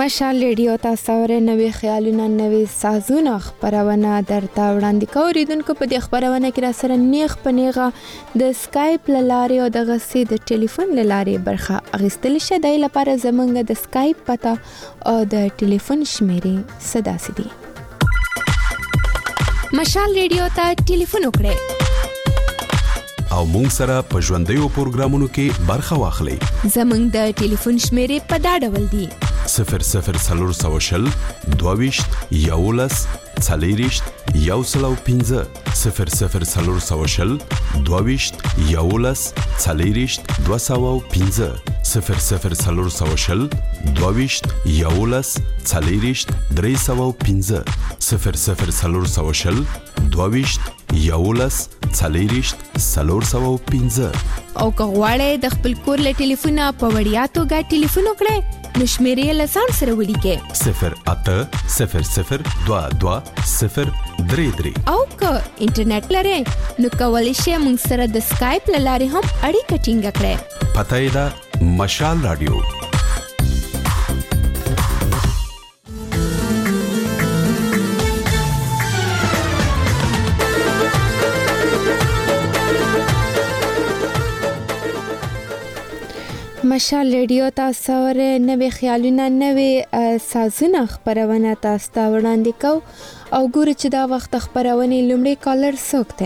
مشال ریډیو تاسو اورئ نوې خیالونه نوې سازونه خپرونه درته وړاندې کوو. اوریدونکو په دې خپرونه کې را سره نیغ په نیغه د سکایپ له لارې او دغه سي د ټلیفون له لارې برخه اخیستل شي. د لپاره زموږ د سکایپ پته او د ټلیفون شمیرې صدا سدي. مشال ریډیو ته ټلیفون وکړئ او مونږ سره په ژوندیو پروګرامونو کې برخه واخلئ. زموږ د ټلیفون شمیرې په دا ډول دي: 00420 22 11 40 115 00420 22 11 40 215 00420 22 11 40 315 00420 22 11 40 315. او که غواړئ د خپل کور له ټلیفونه په وړیا توګه ټلیفون وکړئ نو شمیرې له ځان سره ولیکئ 080022 او که انټرنیټ لرئ نو کولی شئ موږ سره د سکایپ له لارې هم اړیکه ټینګه کړئ. پته یې ده مشال رادیو. مشال ریډیو تاسو اورئ نوې خیالونه نوې سازونه خپرونه تاسو ته وړاندې کوو او ګورو چې دا وخت خپرونې لومړی کالر څوک دی.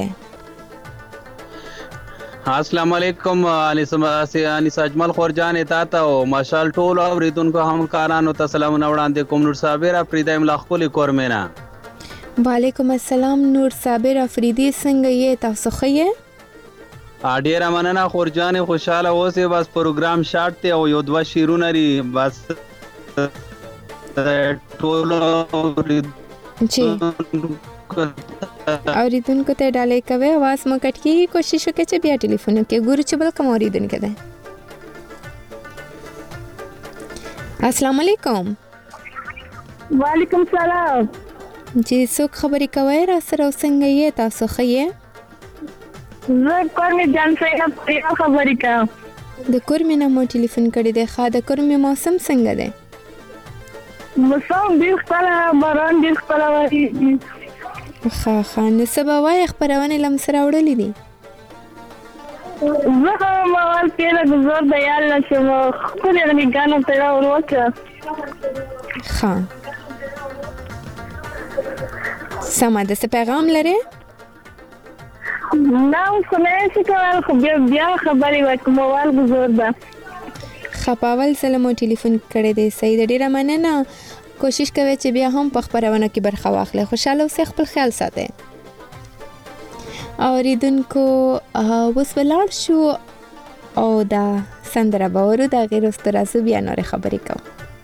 السلام علیکم انیس اجمل خورجان اتا او مشال ټول اوریدونکو همکارانو ته سلامونه وړاندې کوم. نور صابر افریدی ملاخولي کورمینا. وعلیکم السلام نور صابر افریدی څنګه یې تاسو ښه یې؟ ډیر مننه خورجان خوشاله اوسې. بس پروګرام شارټ ته او یو دوه شیرونه لري بس ټول اوریدونکو ته ډالۍ کوي आवाज مو کټ کیږي. کوشش وکړئ چې بیا ټلیفون کې ګورو چې بل کوم اوریدونکو ده. السلام علیکم. وعلیکم السلام. جی څوک خبرې کوي را سره څنګه یې تاسو ښه یې؟ زه کورمې جان سره خبرې کوم. د کورمې نه مو ټلیفون کړی دی. ښه د کورمې موسم څنګه دی؟ موسم ډېر ښکلی باران ډېر ښکلی ورېږي. ښه نو څه به وایې خپرونې له سره وړلې دي؟ زه هم اول کې لږ زور د یار نه چې ښکلې غنیګانو ته ور وکړه. ښه سمه ده. څه پیغام لرې؟ نه اوس نه شي کولی خو بیا خبرې وکړم. موبایل ګزور ده. ښه په اول ځل مو ټلیفون کړی دی. صحیح ده ډېره مننه. کوشش کوئ چې بیا هم په خپرونه کې برخه واخلئ. خوشحاله اوسئ خپل خیال ساتئ. اوریدونکو اوس ولاړ شو او دا سندره به اورو. د هغې وروسته راځو بیا نورې خبرې کوو.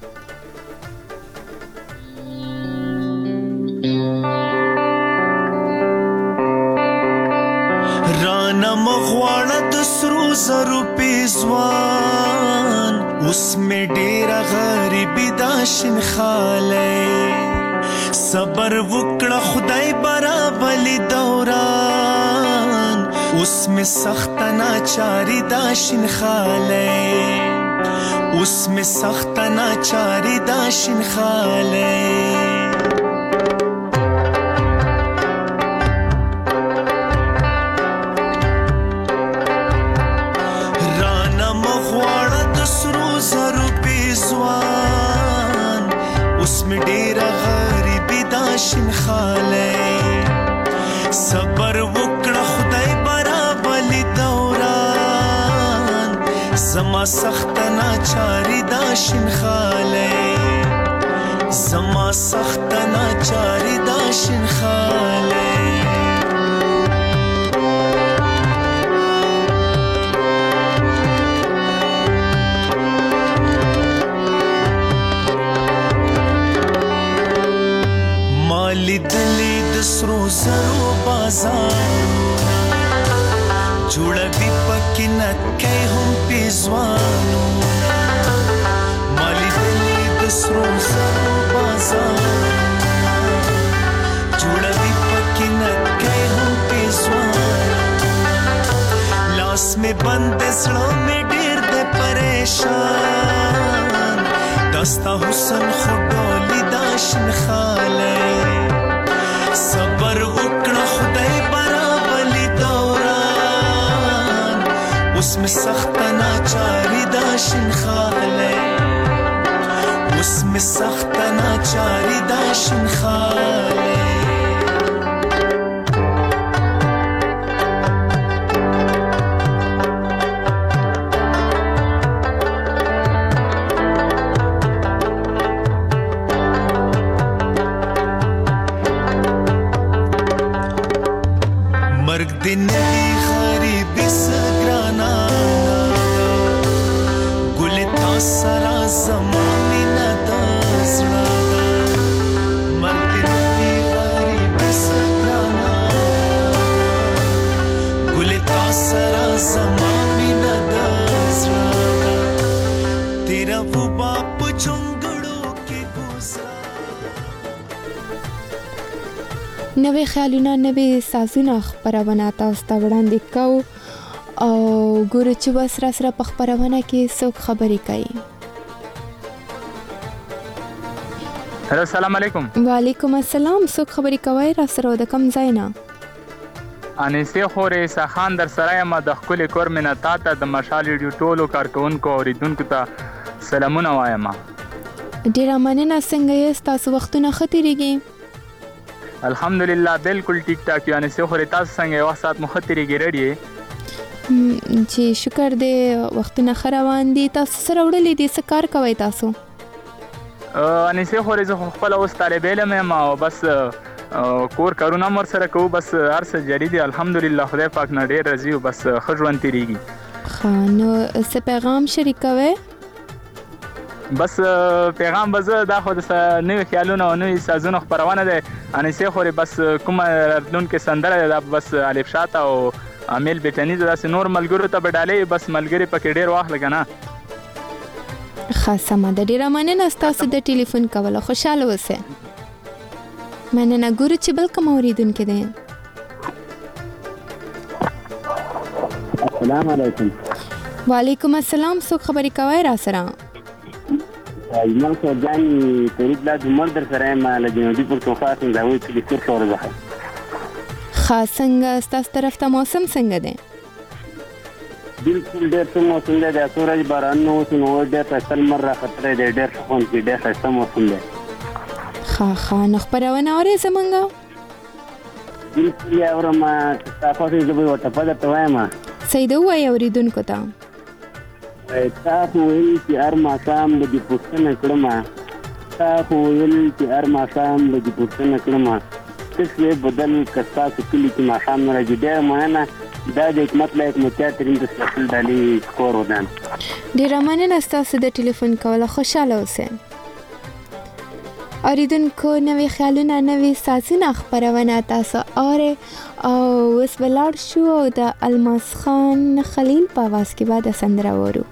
مغواړه د سرو زرو پیزوان اوس مې ډېره غریبي دا شین خالی صبر وکړه خدای برابلي دوران اوس مې سخته ناچاري دا شین خالی اوس مې سخته ناچاري دا شین خالی شین خالی صبر وکړه خدای برابلي دوران زما سخت ناچاري دا شین خالی زما سخت ناچاري دا شین خالی لیدلی د سرو زرو بازارونه جوړوي پکې نکۍ هم پیزوانونه ما لیدلی د سرو زرو بازارونه جوړوي پکې نکۍ هم پیزوانونه لاس مې بند زړه مې ډېر دی پریشان دا داستا حسن خډولی دا شنخاله صبر وکړه خدای برابلی دوران اوس می سخت ناچاری دا شنخاله اوس می سخت ناچاری دا شنخاله دنی غریبی سگرانا گلی تا سرا زمانی ندازنا مرگ دنی غریبی سگرانا گلی تا سرا زمانی ندازنا تیرا وہ باپ چنگڑوں کی گزرا نوې خیالونه نوې سازونه خپرونه تاسو ته وړاندې کوو او ګورو چې بس را سره په خپرونه کې څوک خبرې کوي. هلو السلام علیکم. وعلیکم السلام. څوک خبرې کوي را سره د کوم ځای نه؟ انیسې خورې ساخان در سره یم د ښکلې کور مینه تا ته د مشال ریډیو ټولو کارکوونکو اوریدونکو ته سلامونه وایم. ډېره مننه. څنګه یاست؟ تاسو وختونه ښه تېرېږي؟ الحمدلله بالکل ټیک ټاک یو. انیسې خورې تاسو څنګه یې؟ وخت ساعت مو ښه تېرېږي؟ ریډ یې؟ چې شکر دی وختونه ښه روان دي. تاسو څه راوړلي دي؟ څه کار کوئ تاسو؟ انیسې خورې زه خو خپله اوس طالب علم یم او بس کور کارونه هم ورسره کوو. بس هر څه جاري دي الحمدلله. خدای پاک نه ډېر راضي او بس ښه ژوند تېرېږي. ښه نو څه پیغام شریکوئ؟ بس پیغام به زه دا خو د نوي خیالونو او نوي سازونو خپرونه دی انیسې خورې. بس کومه راتلونکې سندره ده دا بس الف شاته او امیل بیټني ده داسې نور ملګرو ته به ډالۍ بس ملګري پکې ډېر واخله که نه. ښه سمه ده. ډېره مننه ستاسو د ټلیفون کولو. خوشحاله اوسئ. مننه. ګورو چې بل کوم اورېدونکی دی. السلام علیکم. وعلیکم السلام. څوک خبرې کوئ را سره؟ اجمل سوجان فرید لا عمر در سره یم له جنوبي پښتونخوا څخه دا وایي چې د کور شور ده. ښه څنګه ستاسو طرف ته موسم څنګه دی؟ بالکل ډېر ښه موسم دی. دا څو ورځې باران نه اوس نو ډېر ښایسته لمر راختلی دی. ډېر ښه خوند کوي. ډېر ښایسته موسم دی. ښه نو خپرونه اورئ زموږ؟ بالکل یې اورم. ستا خوښې زه به یې ورته په درته وایم. صحیح ده ووایئ اورېدونکو ته. تا خو ویل چې هر ماښام به دې پوښتنه کړمه تا خو ویل چې هر ماښام به دې پوښتنه کړمه څه شوې بدل که ستاسو کلي کې ماښام نه راځي. ډېره مننه. دا د حکمت لایق متیا ترین د سپیشل ډالۍ سکور ودان. ډېره مننه ستاسو د ټلیفون کوله. خوشحاله اوسئ. اوریدونکو نوې خیالونه نوې سازونه خپرونه تاسو اورئ او اوس به لاړ شو او د الماس خان خلیل په اواز کې به د سندره واورو.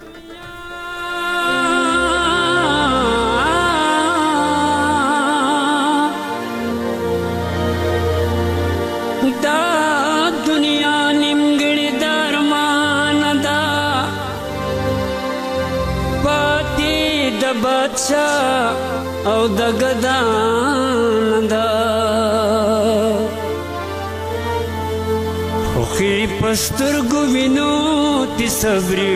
دا دنیا نیمګړې درمان ده پاتې د بادشاه او د ګدان ده خوښي په سترګو وینو تی صبرې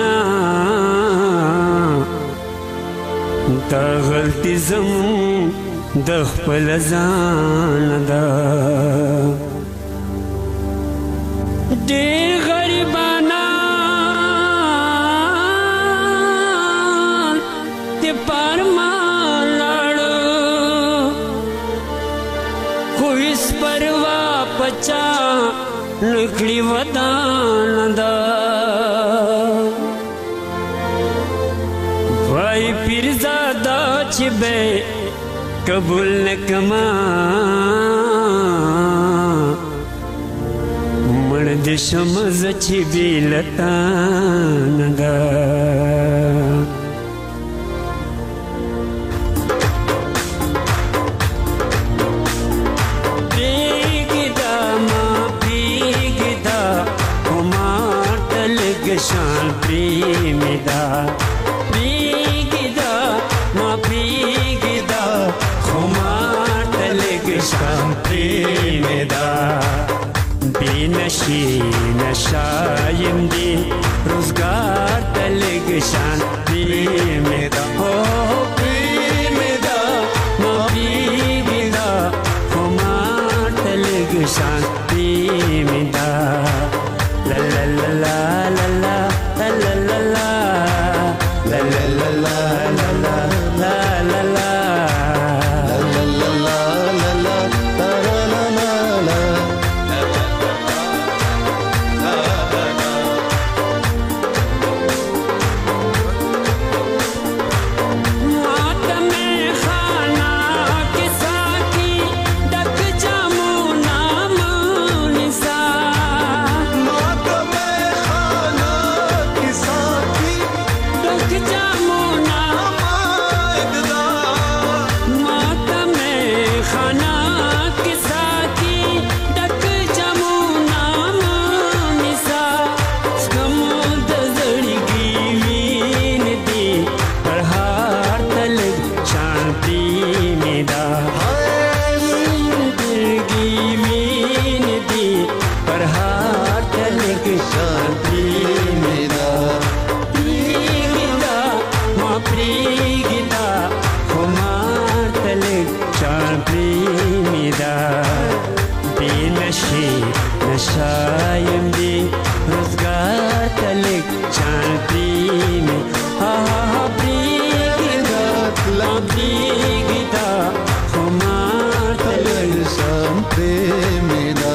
ګناه دا غلطي زموږ د خپل ځان ده ډېر غریبانان د پرما لاړو خو هېڅ پروا پچا نکړي ودان ده وای پیرزاده چې به قبول نکما مړ دې شم زه چې بې له تا نه ده پرېږده ما پرېږده خو ما ته لږ شان پرېمې ده پرېږده شان پریمدا بینشی نشایم دی روزگار تلگ شان پریمدا او پریمدا ما پریمدا خمار تلگ شان پریمدا لا لا لا لا لا لا لا لا لا لا لا لا لا لا لا لا نشایم دی روزگار تلک چان پریمی پریگیدا لا پریگیدا خمار تلک چان پریمی دا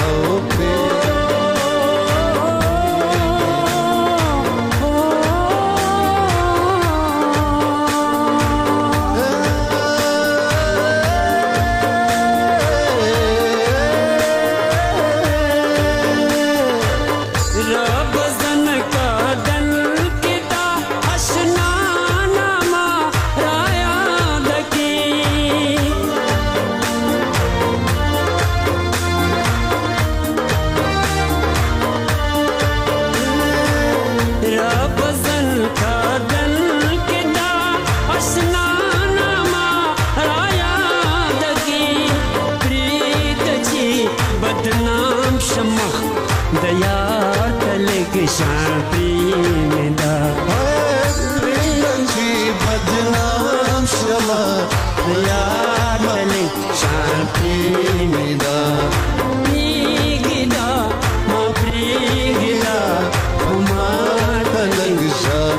شان پریمدا پریمچی بدنام شما یار ملک شان پریمدا پریگیدا ما پریگیدا خمار تلنگ شان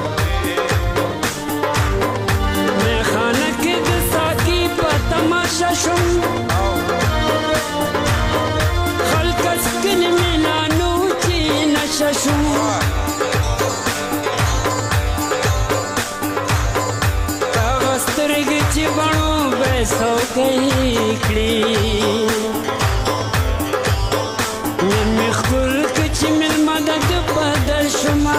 میں خانہ کے دساکی پر تماشا شم خلقس کن ملانو چی نشا شم چې بڼو بیسو کوي کړي نن مې خپل کچې مېلمه د ده بدل شما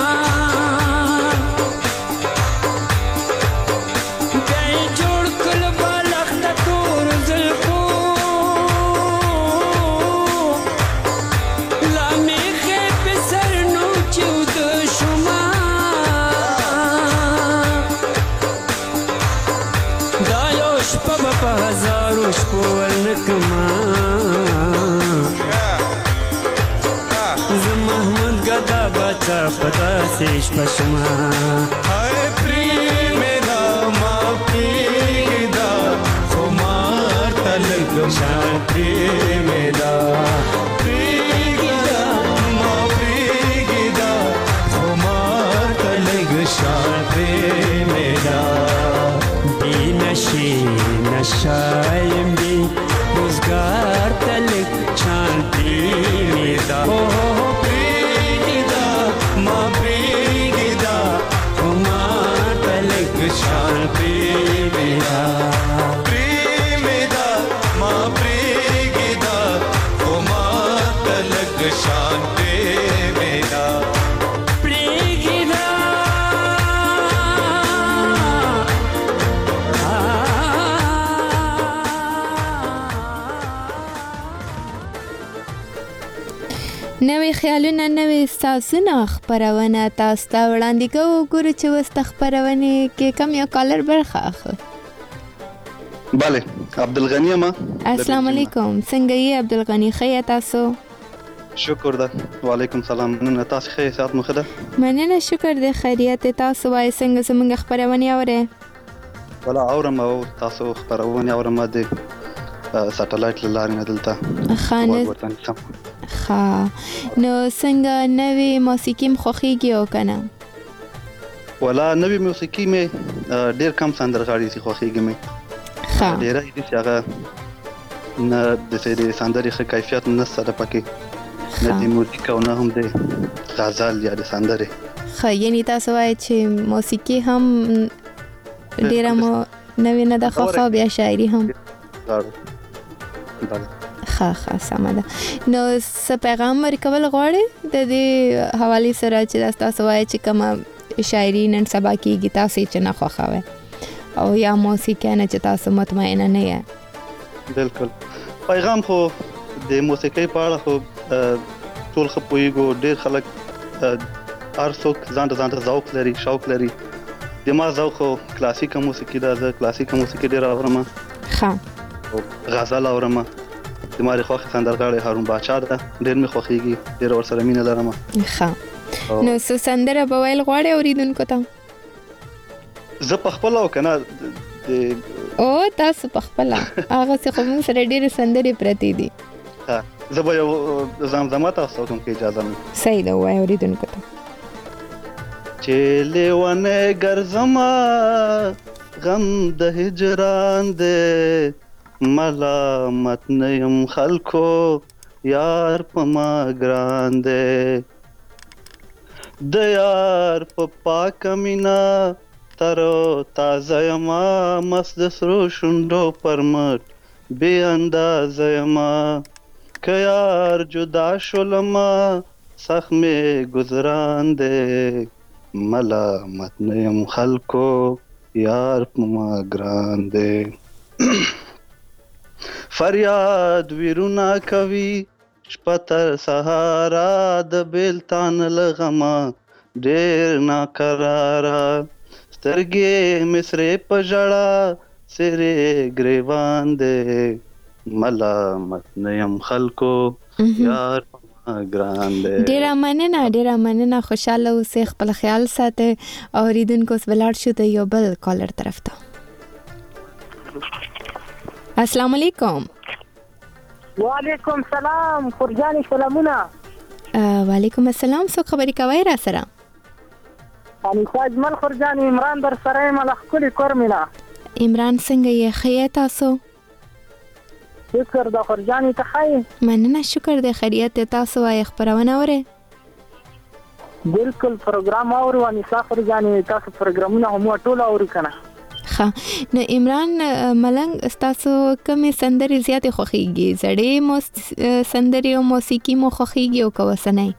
بیا یې جوړ کړل بالښت د تورو زلفو لا مېښې په سر نو چې وده شما په هزارو شپو ورنکما زه محمود ګدا بچا په داسې شپه شما پریمدا ما پریږده خو مار ته لږ شان پریمدا پریږده ما پریږده خو مار ته لږ شان پریمدا بینشی نشایم دی روزگار تلک چان پریمیدا پریگیدا ما پریگیدا خمار تلک چان پریمیدا پریمیدا ما پریگیدا خمار تلک چان پریمیدا نوې خیالونه نوې سازونه خپرونه تاسو ته وړاندې کوو. ګورو چې اوس د خپرونې کې کوم یو کالر برخه اخلي. bale عبدالغنی ما. السلام علیکم، څنګه یې عبدالغنی؟ ښه تاسو؟ شکر ده. وعلیکم سلام. نن تاسو ښه سات مو خده؟ مننه، شکر دې خیریت. تاسو وای څنګه زموږ خبرونه اورئ؟ ولا اورم او تاسو خبرونه اورم د ساتلایت لارې نه دلته. خانه ها نو څنګه نوې موسیقي مخخيږي او کنه؟ ولا نوې موسیقي مې ډېر کم سندرغاړي سي خوخيږي مې. ها ډېر دې چې هغه نه د سې سندري ښه کیفیت نه سره پکې نه د موسیقي او نه هم د غزل یا د سندري. خا یعنی تاسو وایي چې موسیقي هم ډېر مو نوې نه د خوخه بیا شاعري هم. ها سمه ده. نو څه پیغام ورکول غواړي د دې حواله سره چې تاسو وایي چې کوم شاعري نن سبا کېږي تاسو چې نه خوښوي او یا موسیقي نه چې تاسو مطمئنه نه یې؟ بالکل پیغام خو د موسیقي په اړه خو ټول خپويګو ډېر خلک هر څوک ځان ذوق لري، شوق لري. د ما ذوق خو کلاسیکه موسیقي ده. زه کلاسیکه موسیقي ډېر اورم. ها غزل اورم. د ماري خوخ سندرغاړي هارون باچا ده، ډېر مې خوخيږي، ډېر ور سره مینه لرم. ها نو سندره به ویل غواړي اوریدونکو ته؟ زه په خپل او کنه او تاسو په خپل هغه څه کوم سره ډېر سندري پرتی دي. ها زه به یو زمزمه تاسو کوم کې اجازه مې. صحیح ده، وای اوریدونکو ته. چې لیوانه ګرځما غم د هجران دې ملامت نیم خلکو یار په ما ګران دې د یار په پاک مینا ترو تازه ما مست سرو شوندو پرمټ بے اندازه ما که یار جدا شلما سخم گذران دے ملامت نیم خلکو یار په ما ګران دے فریاد ویرونا کوي شپتر سهارا د بیلتان لغما ډېر ناقرارا سترګې مصرې په ژړا سره ګریوان دې ملامت نیم خلکو یار ګران دې. ډېر مننه خوشاله اوسئ، خپل خیال ساتئ. اوریدونکو اوس ولاړ شو د یو بل کالر طرف ته. السلام علیکم. وعلیکم سلام خورجانی، سلامونه. وعلیکم السلام. څو خبرې کوي را سره؟ انیسا اجمل خورجانی، عمران در سره ملخ کلی کورمینا. عمران څنګه یې؟ ښه تاسو؟ شکر د خورجانی ته ښه. مننه، شکر د خیریت. تاسو وايي خبرونه اورئ؟ بالکل پروګرام اورو انیسا خورجانی، تاسو پروګرامونه هم ټول اورو کنه. ها نو عمران ملنګ تاسو کومې سندرې زیاتې خوښیږي؟ زړې سندرې او موسیقي مو خوښیږي او کوسنۍ؟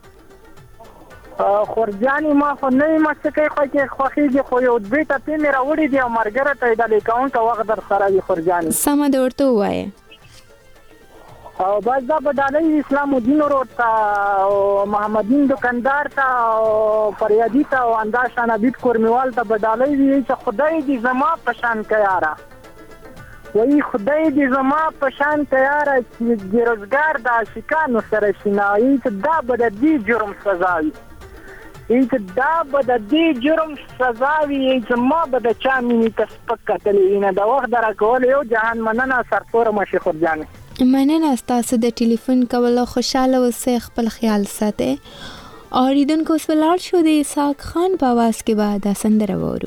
خورجانی ما خو نه موسیقي خوښیږي، خو یو دوی ته مې راوړي دي او مرګره ته د لیکون کا وخت در سره دی خورجانی. سم د ورته وایي او بس دا بدالي اسلام الدین ورته او محمدین دکاندار ته او فریادی ته او انداشانه بیت کورمیوال ته بدالي وی چې خدای دې زما پشان کياره وای خدای دې زما پشان کياره چې ګرزګار د عاشقانو سره شنایي چې دا بد دې جرم سزا وي چې دا بد دې جرم سزا وي چې ما بد چا مینه تسپک کتلې نه دا وخت درکول یو جهان مننه سرتور مشي خورجانه. مننه تاسو د ټلیفون کولو. خوشاله اوسئ، خپل خیال ساتئ. اوریدونکو اوس ولاړ شو د اسحاق خان په आवाज کې بعد سندره وورو.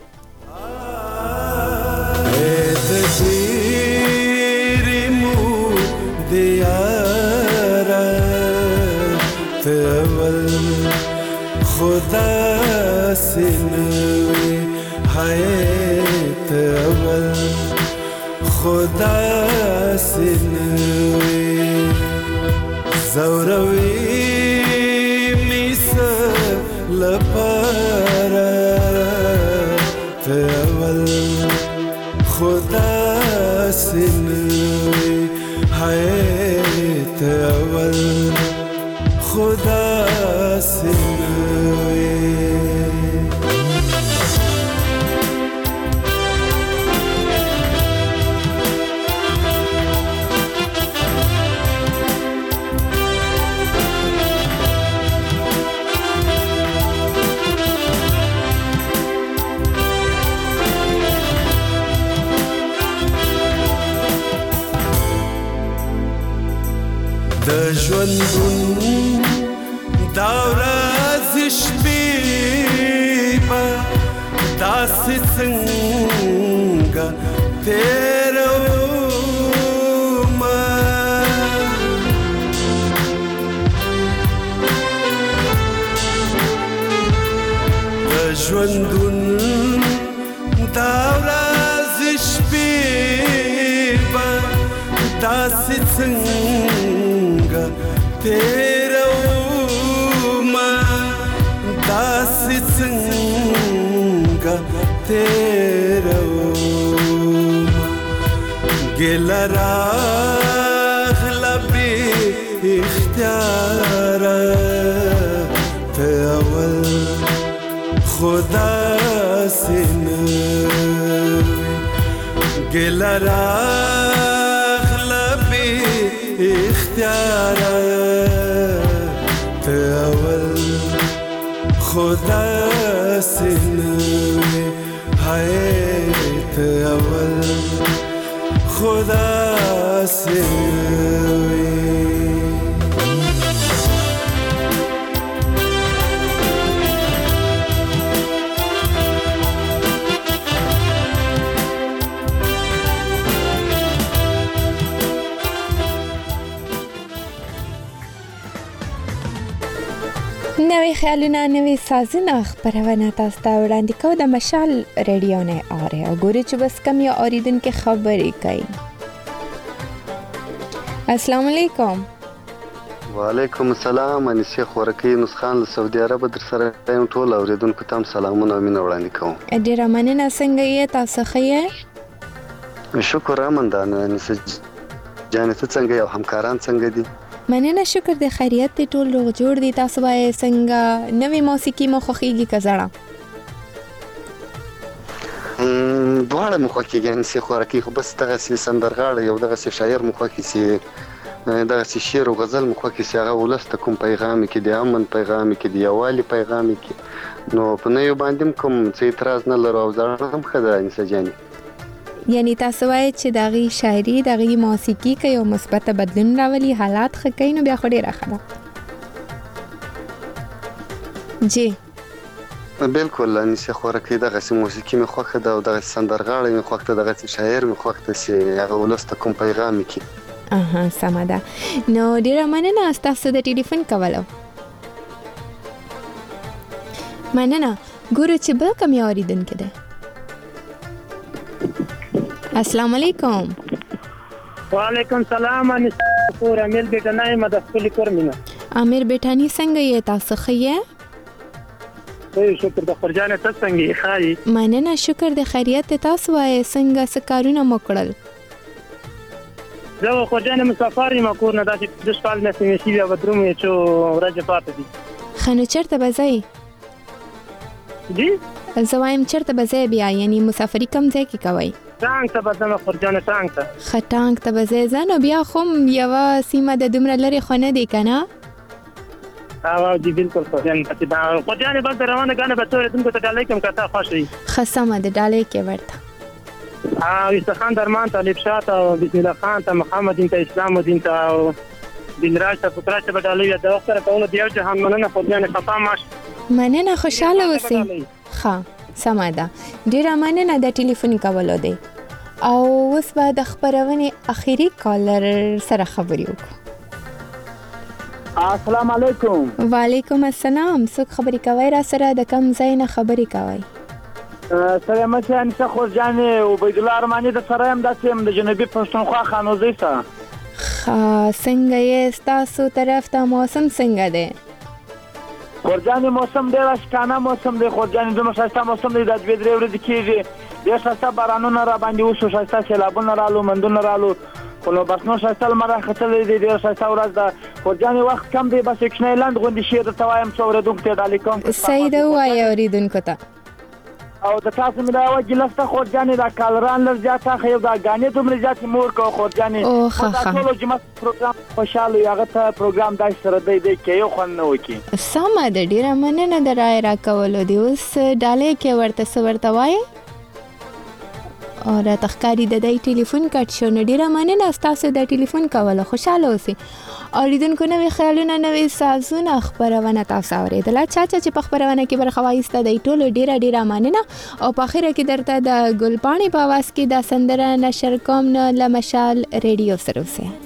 خدا سنوي حياة أول خدا سنوي زوروي ميسا لبارا تأول خدا سنوي حياة أول خدا سنوي د ژوندون دا ورځ شپې به داسې څنګه تېرومه د ژوندون دا ورځ شپې به داسې څنګه تېرومه داسې څنګه تېرومه ګیله راغله بې اختیاره ته اول خو داسې نه وې ګیله راغله بې اختیاره ته اول خو داسې نه وې هی ته اول خو داسې نه وې نوې خیالونه نوې سازونه خپرونه تاسو ته وړاندې کوو د مشال ریډیو نه اوري او ګوري چې بس کم یا اوریدونکو خبرې کوي. السلام علیکم. وعلیکم السلام. انیسه خورکی نسخان له سعودي عرب در سره ټول اوریدونکو ته سلامونه او مینه وړاندې کوم. ډیره مننه. څنګه یې تاسو ښه یې؟ شکر امندانه. انیسه جانې ته څنګه یو همکاران څنګه دي؟ مننه شکر د خیریت دی ټول روغ جوړ دي. تاسو وایي څنګه نوې موسیقي مو خوښیږي که زړه؟ دواړه مو خوښیږي. انیسه خورکی خو بس دغسې سندرغاړی یو دغسې شاعر مو خوښي چې دغسې شعر او غزل مو خوښي چې هغه ولس ته کوم پیغام کې د امن پیغام کې د یووالي پیغام کې نو په نویو باندې کوم څه اعتراض نه لرو او زړه هم ښه ده انیسه جانې. یعنی تاسو وایي چې دغه شاعري دغه موسیقي کې یو مثبت بدلون راولي حالات ښه کوي نو بیا خو ډیره ښه ده. جی بالکل انیسه خورکی دغسې موسیقي مې خوښه ده او دغسې سندرغاړی مې خوښ ده دغسې شاعر مې خوښ ده چې هغه ولس ته کوم پیغام کې. اها سمه ده. نو ډیره مننه ستاسو د ټلیفون کولو. مننه. ګورو چې بل کوم یو اوریدونکی دی. السلام علیکم. وعلیکم السلام. انیسه خور امیر بیٹانی ما د خپل کور مینه. امیر بیٹانی څنګه یې تاسو ښه یې؟ شکر د خورجانې ته څنګه یې ښه یې؟ مننه شکر د خیریت تاسو وایي څنګه څه کارونه مو کړل؟ زه خورجانې مسافر یم کور نه داسې 2 کال مې سیمې بیا بدروم یې چې ورځې پاتې دي. ښه نو چېرته به ځئ؟ جی زه وایم چېرته به ځئ بیا یعنی مسافري کوم ځای کې کوئ؟ ټانک ته به ځم خورجانې ټانک ته. ښه ټانک ته به ځئ ځه نو بیا خو یوه سیمه د دومره لرې خو نه دی که نه؟ جی بالکل خورجانې بس د روانه ګانې به څو اوریدونکو ته ډالۍ کړم که تا خوښ وي. ښه سمه ده ډالۍ کې ورته. استخان درمان ته الف شاه ته بسم الله خان ته محمد دین ته اسلام الدین ته او دلراج ته فکراج ته به ډالۍ وي. د وخت سره کولو د یو جهان مننه خورجانې خفا ماشه. مننه خوشحاله اوسئ. ښه سمه ده. ډیره مننه د ټلیفون کولو دی. او اوس به د خپرونې اخري کالر سره خبرې وکړو. السلام علیکم. وعلیکم السلام. څوک خبرې کوئ را سره د کوم ځای نه خبرې کوئ؟ سلام علیکم. انیسه خورجانې عبید الله ارماني د سره یم داسې یم د جنوبي پښتونخوا خانوزۍ څخه. څنګه یې ستاسو طرف ته موسم څنګه دی؟ خورجانې موسم ډېر اشکانه موسم دی خورجانې دومره ښایسته موسم دی دا 2-3 ورځې کېږي ډېر ښایسته بارانونه را باندې وشو ښایسته سیلابونه رالو مندونه رالو خو نو بس نور ښایسته لمر راختلی دی ډېره ښایسته ورځ ده خورجانې وخت کم دی بس یو کوچنی لنډ غوندې شعر درته وایم څو اورېدونکو ته یې ډالۍ کوم. صحیح ده ووایه اورېدونکو ته. او د تاسو مې دا یوه ګیله شته خورجانې دا کالران لږ زیات اخی او دا ګانې دومره زیاتې مه ورکوه خورجانې. ښه دا ټولو جمعه پروګرام خوشحاله وي هغه ته پروګرام داسې سره دی کې یو خوند نه وکړي. سمه ده ډېره مننه د رایې راکولو دی. اوس ډالۍ کې ورته څه ورته وایې؟ او را تخکاری د دې ټلیفون کټ شو. نو ډیره مننه تاسو د ټلیفون کوله. خوشاله اوسئ. اوریدونکو نوې خیالونه نوې سازونه خبرونه تاسو اوریدله. چا چې په خبرونه کې برخه واخیسته د ټولو ډیره مننه. او په اخر کې درته د ګلپاڼې په आवाज کې د سندره نشر کوم له مشال ریډیو سره اوسئ.